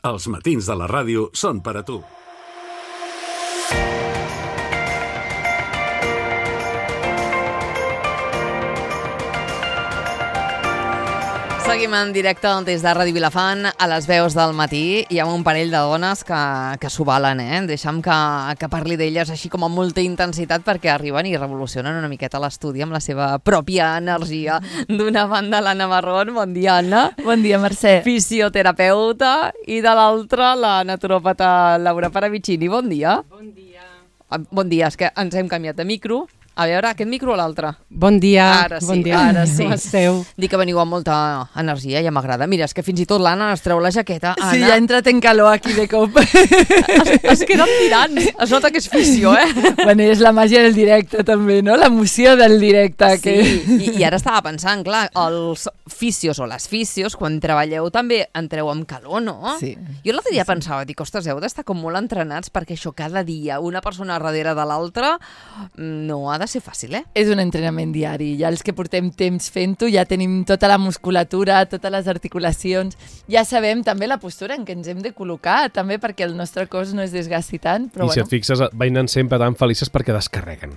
Els matins de la ràdio són per a tu. Seguim en directe des de Ràdio Vilafant a les veus del matí. Hi ha un parell de dones que s'ho valen, Deixa'm que parli d'elles així com amb molta intensitat perquè arriben i revolucionen una miqueta l'estudi amb la seva pròpia energia. D'una banda, l'Anna Marrón. Bon dia, Anna. Bon dia, Mercè. Fisioterapeuta. I de l'altra, la naturopata Laura Paravicini. Bon dia. Bon dia. Bon dia, és que ens hem canviat de micro. A veure, aquest micro o l'altre? Bon dia. Ara sí, bon dia. Ara sí. Com esteu? Dic que veniu amb molta energia, ja m'agrada. Mira, és que fins i tot l'Anna es treu la jaqueta. Anna, Sí, ja ha entrat en calor aquí de cop. es queda tirant. Es nota que és fisio, Bueno, és la màgia del directe també, no? L'emoció del directe. Sí, Que... i ara estava pensant, clar, els fisios o les fisios, quan treballeu també entreu amb calor, no? Sí. Jo l'altre dia pensava, dic, ostres, heu d'estar com molt entrenats perquè això cada dia, una persona darrere de l'altra, no ha de ser fàcil, És un entrenament diari. Ja els que portem temps fent-ho ja tenim tota la musculatura, totes les articulacions. Ja sabem també la postura en què ens hem de col·locar, també perquè el nostre cos no es desgasti tant. Però I si et fixes, venen sempre tan felices perquè descarreguen.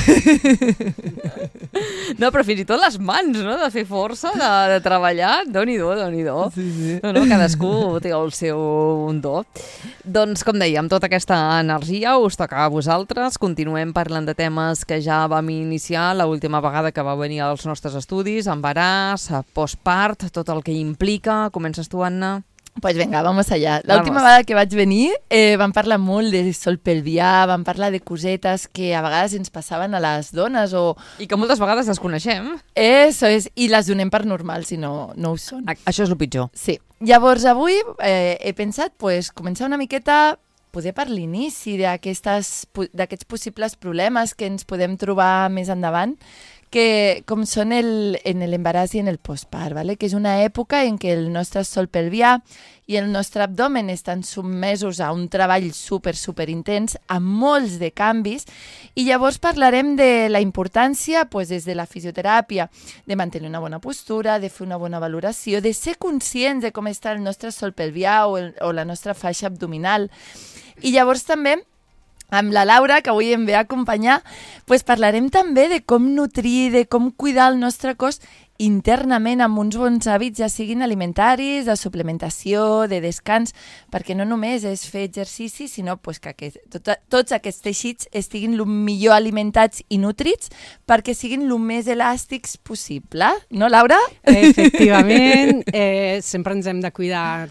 No, però fins i tot les mans, no?, de fer força, de treballar, Déu-n'hi-do, Déu-n'hi-do. Sí. No, cadascú té el seu do. Doncs, com dèiem, tota aquesta energia us toca a vosaltres. Continuem parlant de temes que ja vam iniciar l'última vegada que va venir als nostres estudis, embaràs, postpart, tot el que implica. Comences tu, Anna? Pues venga, vamos allá. L'última vegada que vaig venir vam parlar molt de sol pelvià, vam parlar de cosetes que a vegades ens passaven a les dones o... I que moltes vegades les coneixem. Eso és, i les donem per normals i no ho són. Això és el pitjor. Sí. Llavors avui he pensat començar una miqueta poder per l'inici d'aquests possibles problemes que ens podem trobar més endavant, que com són en l'embaràs i en el postpart, ¿vale? Que és una època en què el nostre sòl pelvià i el nostre abdomen estan sotmesos a un treball super intens, amb molts de canvis, i llavors parlarem de la importància, des de la fisioteràpia, de mantenir una bona postura, de fer una bona valoració, de ser conscients de com està el nostre sòl pelvià o la nostra faixa abdominal. I llavors també, amb la Laura, que avui em ve a acompanyar, parlarem també de com nutrir, de com cuidar el nostre cos internament amb uns bons hàbits, ja siguin alimentaris, de suplementació, de descans, perquè no només és fer exercici, sinó que tots aquests teixits estiguin el millor alimentats i nutrits perquè siguin el més elàstics possible. No, Laura? Efectivament, sempre ens hem de cuidar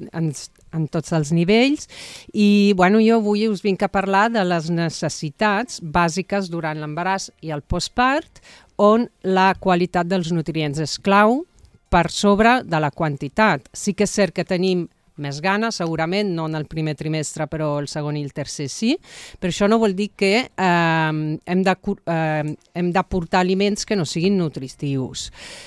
en tots els nivells i jo avui us vinc a parlar de les necessitats bàsiques durant l'embaràs i el postpart, on la qualitat dels nutrients és clau per sobre de la quantitat. Sí que és cert que tenim més gana, segurament, no en el primer trimestre, però el segon i el tercer sí, però això no vol dir que hem d'aportar aliments que no siguin nutritius.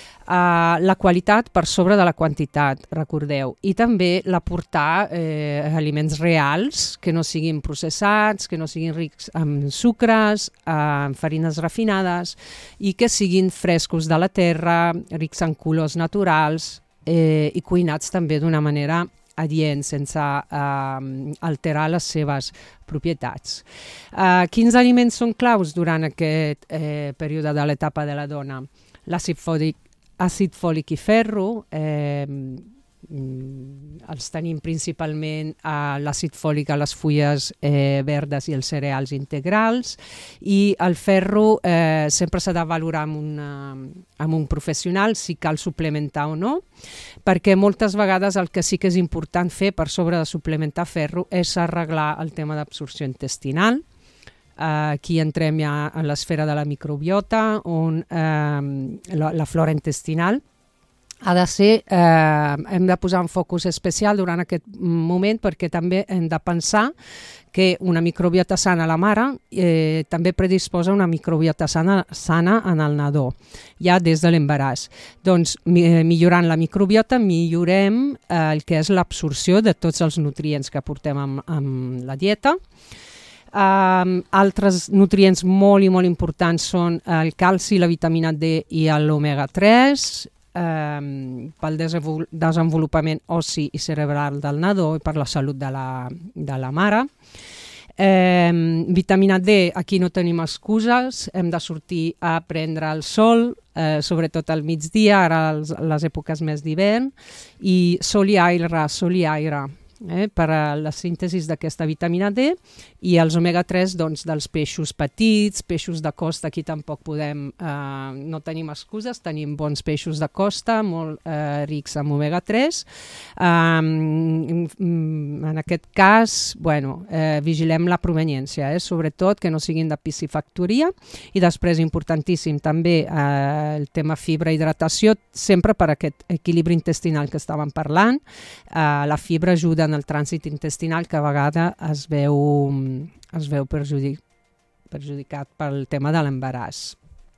La qualitat per sobre de la quantitat, recordeu, i també l'aportar aliments reals que no siguin processats, que no siguin rics en sucres, en farines refinades i que siguin frescos de la terra, rics en colors naturals i cuinats també d'una manera adient, sense alterar les seves propietats. Quins aliments són claus durant aquest període de l'etapa de la dona? Àcid fòlic i ferro, els tenim principalment l'àcid fòlic a les fulles verdes i els cereals integrals, i el ferro sempre s'ha de valorar amb un professional si cal suplementar o no, perquè moltes vegades el que sí que és important fer per sobre de suplementar ferro és arreglar el tema d'absorció intestinal. Aquí entrem ja en l'esfera de la microbiota, on la flora intestinal ha de ser, hem de posar un focus especial durant aquest moment, perquè també hem de pensar que una microbiota sana a la mare també predisposa una microbiota sana en el nadó, ja des de l'embaràs. Doncs millorant la microbiota millorem el que és l'absorció de tots els nutrients que portem amb la dieta. Altres nutrients molt i molt importants són el calci, la vitamina D i l'omega 3, pel desenvolupament ossi i cerebral del nadó i per la salut de la mare. Vitamina D, aquí no tenim excuses, hem de sortir a prendre el sol, sobretot al migdia, ara les èpoques més d'hivern, i sol i aire, per a la síntesi d'aquesta vitamina D, i els omega-3 doncs, dels peixos petits, peixos de costa, aquí tampoc no tenim excuses, tenim bons peixos de costa, molt rics en omega-3. En aquest cas, vigilem la proveniència, sobretot que no siguin de piscifactoria, i després, importantíssim, també el tema fibra i hidratació, sempre per aquest equilibri intestinal que estàvem parlant. La fibra ajuda en el trànsit intestinal, que a vegades es veu perjudicat pel tema de l'embaràs.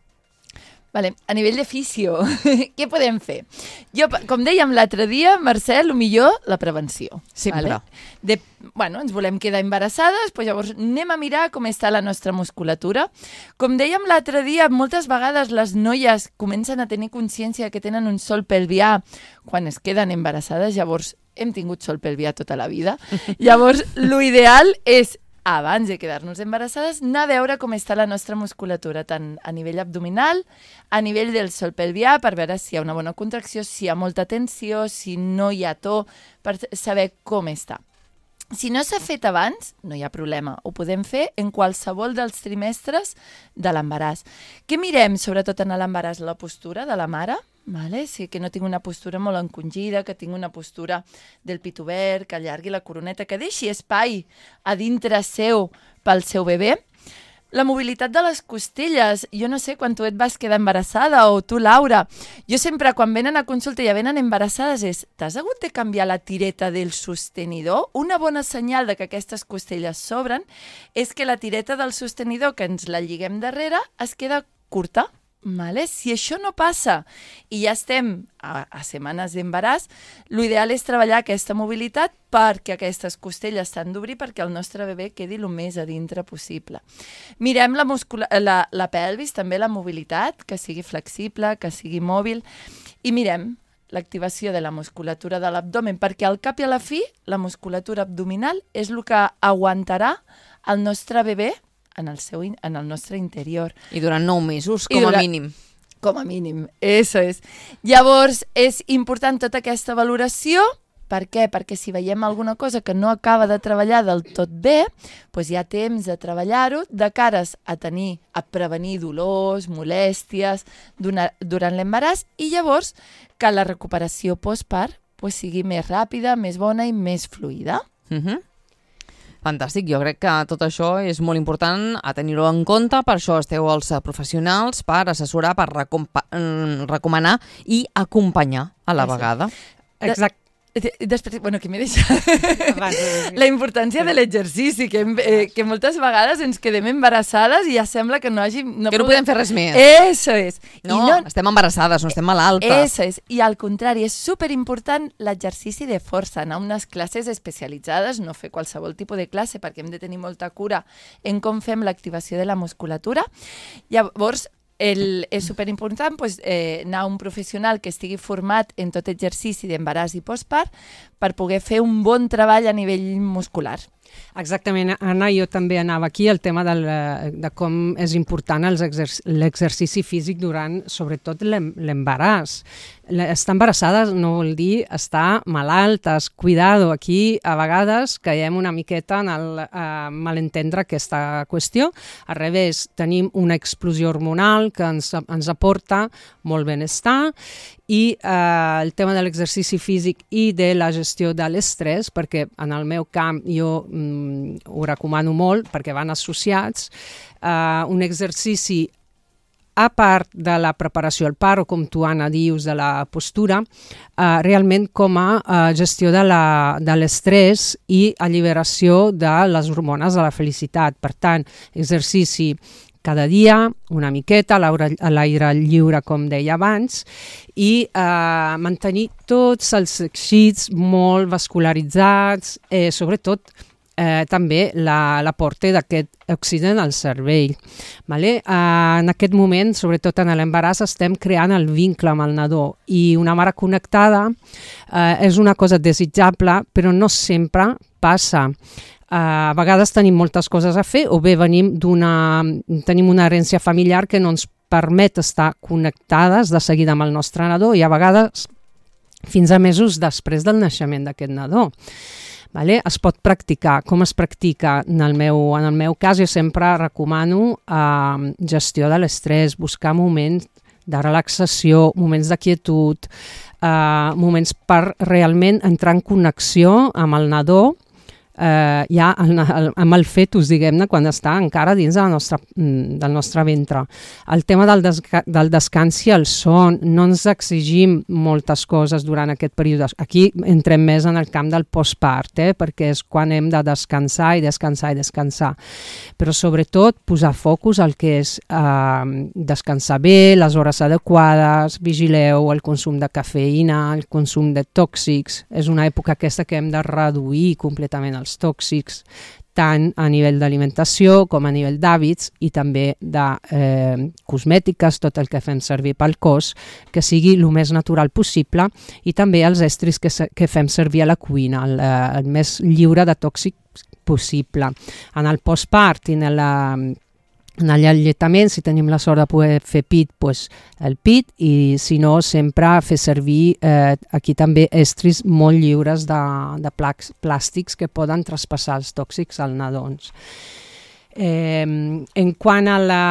Vale. A nivell de fisio, què podem fer? Jo, com dèiem l'altre dia, Mercè, el millor, la prevenció. Sempre. Vale? Ens volem quedar embarassades, doncs llavors anem a mirar com està la nostra musculatura. Com dèiem l'altre dia, moltes vegades les noies comencen a tenir consciència que tenen un sòl pelvià quan es queden embarassades, llavors hem tingut sòl pelvià tota la vida. Llavors, l'ideal és, abans de quedar-nos embarassades, anar a veure com està la nostra musculatura, tant a nivell abdominal, a nivell del sòl pelvià, per veure si hi ha una bona contracció, si hi ha molta tensió, si no hi ha to, per saber com està. Si no s'ha fet abans, no hi ha problema. Ho podem fer en qualsevol dels trimestres de l'embaràs. Què mirem, sobretot en l'embaràs? La postura de la mare, sí, que no tinc una postura molt encongida, que tinc una postura del pit obert, que allargui la coroneta, que deixi espai a dintre seu pel seu bebè. La mobilitat de les costelles, jo no sé quan tu et vas quedar embarassada o tu, Laura, jo sempre quan venen a consulta i ja venen embarassades és, t'has hagut de canviar la tireta del sostenidor? Una bona senyal de que aquestes costelles s'obren és que la tireta del sostenidor, que ens la lliguem darrere, es queda curta. Si això no passa i ja estem a setmanes d'embaràs, l'ideal és treballar aquesta mobilitat perquè aquestes costelles s'han d'obrir perquè el nostre bebè quedi el més a dintre possible. Mirem la pelvis, també la mobilitat, que sigui flexible, que sigui mòbil, i mirem l'activació de la musculatura de l'abdomen, perquè al cap i a la fi la musculatura abdominal és el que aguantarà el nostre bebè en el nostre interior. I durant 9 mesos, com a mínim. Com a mínim, eso és. Llavors, és important tota aquesta valoració. Per què? Perquè si veiem alguna cosa que no acaba de treballar del tot bé, doncs hi ha temps de treballar-ho de cares a prevenir dolors, molèsties durant l'embaràs, i llavors que la recuperació postpart sigui més ràpida, més bona i més fluida. Fantàstic, jo crec que tot això és molt important a tenir-ho en compte, per això esteu els professionals, per assessorar, per recomanar i acompanyar a la vegada. Exacte. Després, què m'he deixat? La importància de l'exercici, que moltes vegades ens quedem embarassades i ja sembla que no podem fer res més. Eso és. No, estem embarassades, no estem malaltes. Eso és. I al contrari, és superimportant l'exercici de força, anar a unes classes especialitzades, no fer qualsevol tipus de classe perquè hem de tenir molta cura en com fem l'activació de la musculatura. Llavors, és superimportant anar a un professional que estigui format en tot exercici d'embaràs i postpart per poder fer un bon treball a nivell muscular. Exactament, Anna, jo també anava aquí el tema de com és important l'exercici físic durant, sobretot, l'embaràs. Estar embarassada no vol dir estar malaltes, cuidado. Aquí a vegades caiem una miqueta en malentendre aquesta qüestió. Al revés, tenim una explosió hormonal que ens aporta molt benestar, i el tema de l'exercici físic i de la gestió de l'estrès, perquè en el meu camp jo ho recomano molt perquè van associats, un exercici a part de la preparació al part, o com tu, Anna, dius, de la postura, realment com a gestió de l'estrès i alliberació de les hormones de la felicitat. Per tant, exercici cada dia, una miqueta, a l'aire lliure, com deia abans, i mantenir tots els teixits molt vascularitzats, sobretot també l'aporte d'aquest oxigen al cervell. Vale? En aquest moment, sobretot en l'embaràs, estem creant el vincle amb el nadó i una mare connectada és una cosa desitjable, però no sempre passa. A vegades tenim moltes coses a fer o bé tenim una herència familiar que no ens permet estar connectades de seguida amb el nostre nadó i a vegades fins a mesos després del naixement d'aquest nadó. Vale? Es pot practicar. Com es practica? En el meu cas, jo sempre recomano gestió de l'estrès, buscar moments de relaxació, moments de quietud, moments per realment entrar en connexió amb el nadó, ja amb el fetus, diguem-ne, quan està encara dins del nostre ventre. El tema del descans i el son, no ens exigim moltes coses durant aquest període. Aquí entrem més en el camp del postpart, perquè és quan hem de descansar i descansar i descansar. Però sobretot posar focus al que és descansar bé, les hores adequades, vigileu el consum de cafeïna, el consum de tòxics. És una època aquesta que hem de reduir completament els tòxics, tant a nivell d'alimentació com a nivell d'hàbits i també de cosmètiques, tot el que fem servir pel cos, que sigui el més natural possible, i també els estris que fem servir a la cuina, el més lliure de tòxics possible. En el postpart i en l'alletament, si tenim la sort de poder fer pit, doncs el pit, i si no, sempre fer servir aquí també estris molt lliures de plàstics que poden traspassar els tòxics als nadons. En quant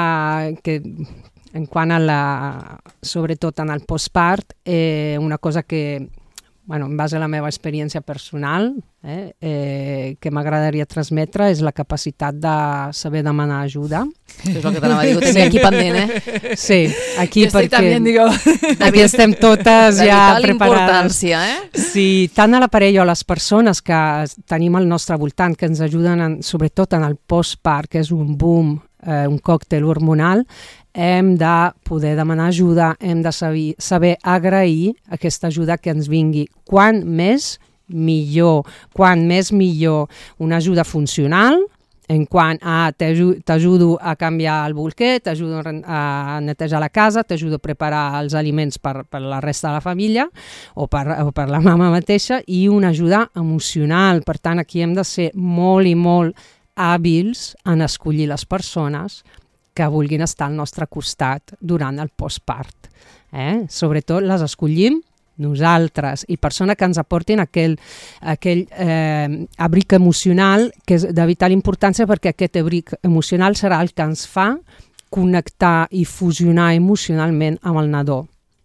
a sobretot en el postpart, una cosa que, en base a la meva experiència personal, que m'agradaria transmetre és la capacitat de saber demanar ajuda. Això és el que t'anava a dir, ho tenia aquí pendent, Sí, aquí jo perquè aquí estem totes ja preparades. Sí, tant a la parella o a les persones que tenim al nostre voltant, que ens ajuden sobretot en el postpart, que és un boom, un còctel hormonal, hem de poder demanar ajuda, hem de saber agrair aquesta ajuda que ens vingui. Quan més, millor. Quan més, millor. Una ajuda funcional, en quant a t'ajudo a canviar el bolquer, t'ajudo a netejar la casa, t'ajudo a preparar els aliments per la resta de la família o per la mama mateixa, i una ajuda emocional. Per tant, aquí hem de ser molt i molt hàbils en escollir les persones que vulguin estar al nostre costat durant el postpart. Sobretot les escollim nosaltres, i persones que ens aportin aquell abric emocional que és de vital importància, perquè aquest abric emocional serà el que ens fa connectar i fusionar emocionalment amb el nadó.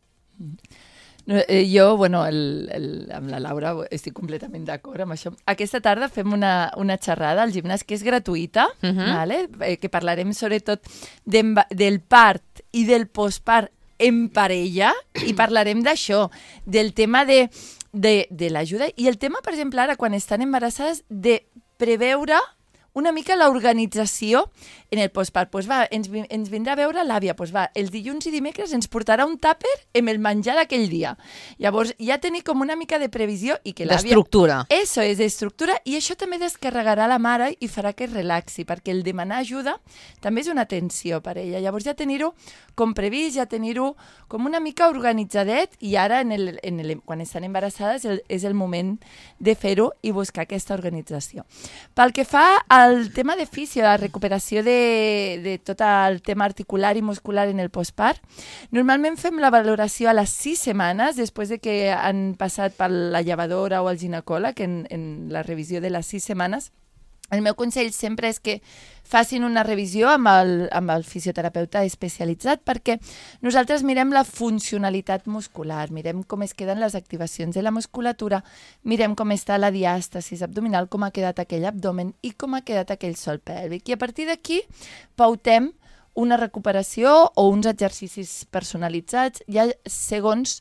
Jo, amb la Laura estic completament d'acord amb això. Aquesta tarda fem una xerrada al gimnàs que és gratuïta, que parlarem sobretot del part i del postpart en parella, i parlarem d'això, del tema de l'ajuda, i el tema, per exemple, ara, quan estan embarassades, de preveure una mica l'organització en el postpart. Ens vindrà a veure l'àvia, els dilluns i dimecres ens portarà un tàper amb el menjar d'aquell dia. Llavors, ja tenir com una mica de previsió i que l'àvia... D'estructura. Això és d'estructura, i això també descarregarà la mare i farà que es relaxi, perquè el demanar ajuda també és una tensió per ella. Llavors, ja tenir-ho com previst, ja tenir-ho com una mica organitzadet, i ara, quan estan embarassades, és el moment de fer-ho i buscar aquesta organització. Pel que fa al tema de fisio, la recuperació de tot el tema articular i muscular en el postpart, normalment fem la valoració a les 6 setmanes, després de que han passat per la llevadora o el ginecòleg en la revisió de les 6 setmanes. El meu consell sempre és que facin una revisió amb el fisioterapeuta especialitzat, perquè nosaltres mirem la funcionalitat muscular, mirem com es queden les activacions de la musculatura, mirem com està la diàstasis abdominal, com ha quedat aquell abdomen i com ha quedat aquell sòl pèlvic. I a partir d'aquí pautem una recuperació o uns exercicis personalitzats ja segons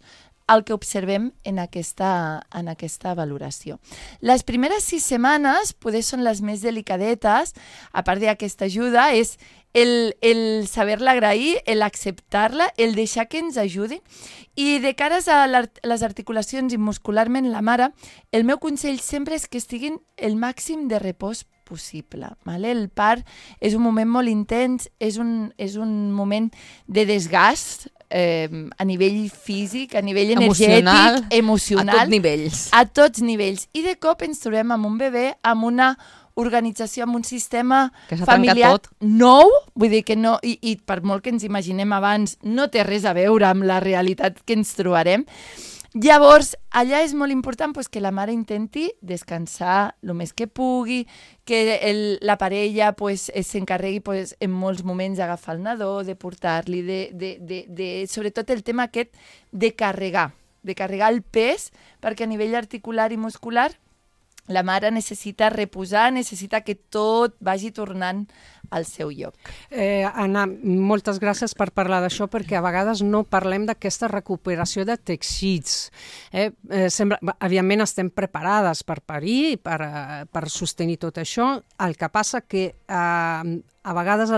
el que observem en aquesta valoració. Les primeres 6 setmanes poder són les més delicadetes, a part d'aquesta ajuda, és el saber-la agrair, el acceptar-la, el deixar que ens ajudi. I de cares a les articulacions i muscularment la mare, el meu consell sempre és que estiguin el màxim de repòs possible. Vale? El part és un moment molt intens, és un moment de desgast a nivell físic, a nivell energètic, emocional. A tots nivells. A tots nivells. I de cop ens trobem amb un bebè, amb una organització, amb un sistema familiar nou, vull dir que no, i per molt que ens imaginem abans, no té res a veure amb la realitat que ens trobarem. Llavors, allà és molt important que la mare intenti descansar el més que pugui, que la parella s'encarregui en molts moments d'agafar el nadó, de portar-li, sobretot el tema aquest de carregar el pes, perquè a nivell articular i muscular la mare necessita reposar, necessita que tot vagi tornant al seu lloc. Anna, moltes gràcies per parlar d'això, perquè a vegades no parlem d'aquesta recuperació de teixits. Evidentment estem preparades per parir, per sostenir tot això. El que passa que a vegades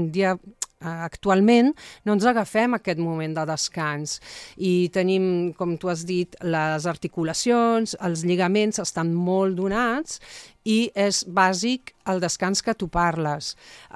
actualment no ens agafem aquest moment de descans i tenim, com tu has dit, les articulacions, els lligaments estan molt donats i és bàsic el descans que tu parles.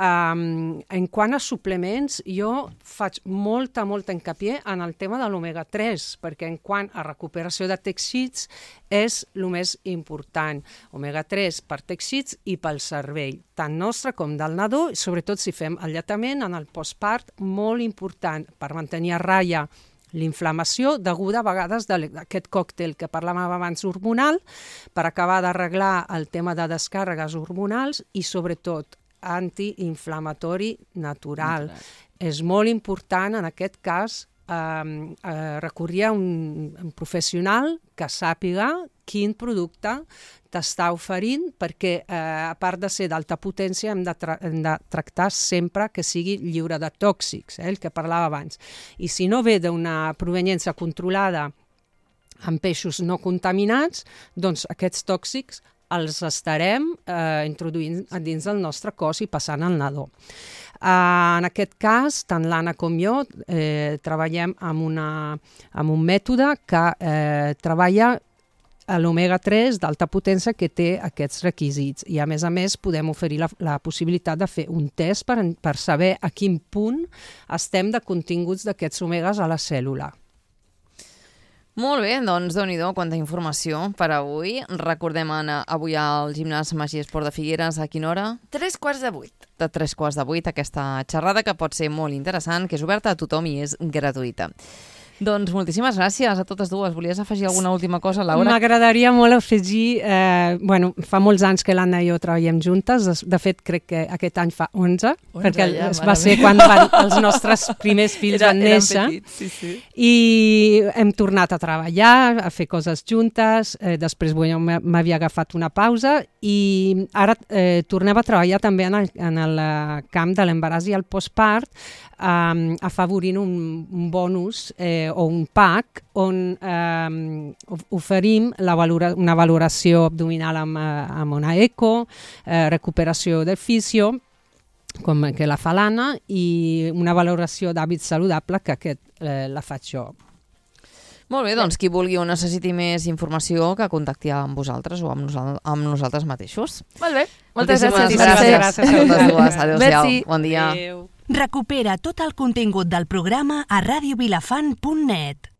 En quant a suplements, jo faig molta hincapié en el tema de l'omega-3, perquè en quant a recuperació de teixits és el més important. Omega-3 per teixits i pel cervell, tant nostre com del nadó, i sobretot si fem el lletament en el postpart, molt important per mantenir a ratlla l'inflamació deguda a vegades d'aquest còctel que parlàvem abans hormonal, per acabar d'arreglar el tema de descàrregues hormonals i sobretot antiinflamatori natural. És molt important en aquest cas recórrer a un professional que sàpiga quin producte t'està oferint, perquè a part de ser d'alta potència hem de tractar sempre que sigui lliure de tòxics, el que parlava abans. I si no ve d'una proveniència controlada amb peixos no contaminats, doncs aquests tòxics els estarem introduint dins del nostre cos i passant al nadó. En aquest cas, tant l'Anna com jo treballem amb un mètode que treballa l'omega-3 d'alta potència que té aquests requisits i a més podem oferir la possibilitat de fer un test per saber a quin punt estem de continguts d'aquests omegas a la cèl·lula. Molt bé, doncs déu-n'hi-do, quanta informació per avui. Recordem, Anna, avui al gimnàs Magi Esport de Figueres, a quina hora? 7:45. De 7:45, aquesta xerrada que pot ser molt interessant, que és oberta a tothom i és gratuïta. Doncs moltíssimes gràcies a totes dues. Volies afegir alguna última cosa, Laura? M'agradaria molt afegir... fa molts anys que l'Anna i jo treballem juntes. De fet, crec que aquest any fa 11, perquè va ser quan els nostres primers fills van néixer. Petits, sí. I hem tornat a treballar, a fer coses juntes. Després m'havia agafat una pausa i ara tornem a treballar també en el camp de l'embaràs i el postpart, afavorint un bonus o un pack on oferim una valoració abdominal amb una eco, recuperació del fisio, com que la fa l'Anna, i una valoració d'hàbits saludable que aquest la faig jo. Molt bé, doncs qui vulgui o necessiti més informació que contacti amb vosaltres o amb nosaltres mateixos. Molt bé, moltes gràcies. Gràcies a totes dues. Adéu-siau. Bon dia. Recupera tot el contingut del programa a radiovilafant.net.